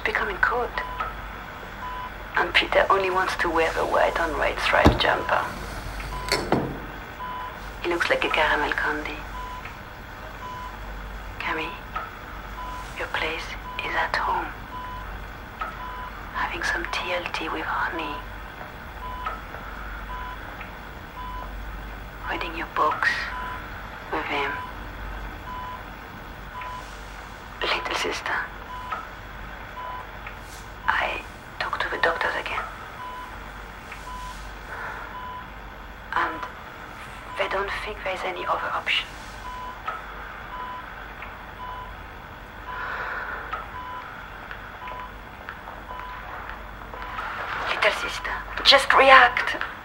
becoming cold. And Peter only wants to wear the white on white striped jumper. He looks like a caramel candy. Camille, your place is at home. Having some TLT with honey. Reading your books with him. Little sister, I talked to the doctors again. And they don't think there's any other option. Little sister, just react.